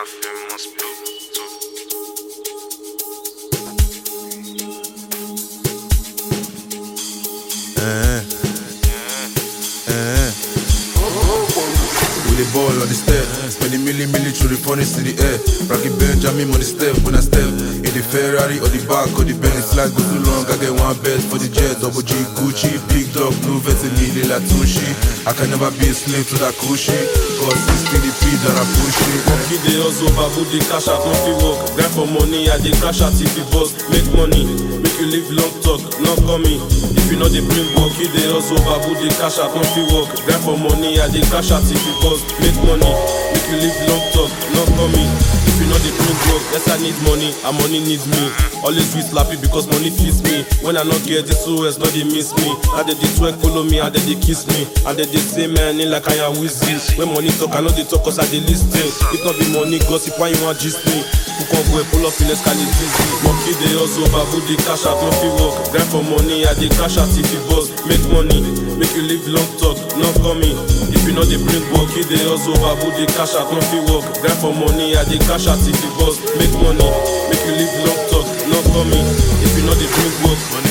famous blue. With the ball on the step, spend the million through the funnies to the air. Rocky Benjamin on the step when I step. In the Ferrari or the back or the Benz, flight go too long. I get one bed for the jet, double G Gucci, big dog, blue vest and me la Tushi. I can never be a slave to that cushy, cause it's still the feed that I push it. Monkey dey hustle, babu dey cash out, no fit work. Grind for money, I dey crash out if you boss. Make money, make you live long talk, not coming. If you know they bring work, he dey hustle, babu dey cash out, no fit work. Grind for money, I dey crash out if you boss. Make money, make you live long talk, not coming. If you know they bring work, yes I need money, and money needs me. Always be slappy because money feeds me. When I not get this OS, no they miss me. And they twerk follow me, and they kiss me. And they say man in like I am Wizzy. When money talk, I know they talk cause I they listen. If not be money gossip, why you want gist me? Who can go and pull up in escalate dizzy? Monkey they hustle, babu they cash out, no fit work. Grind for money, I they cash out if you boss. Make money, make you live long talk, not coming. If you know they bring work, he they hustle, babu they cash out, no fit work. Grind for money, I they cash out if you boss. Make money, make you live long talk, not coming. If you know they bring work, money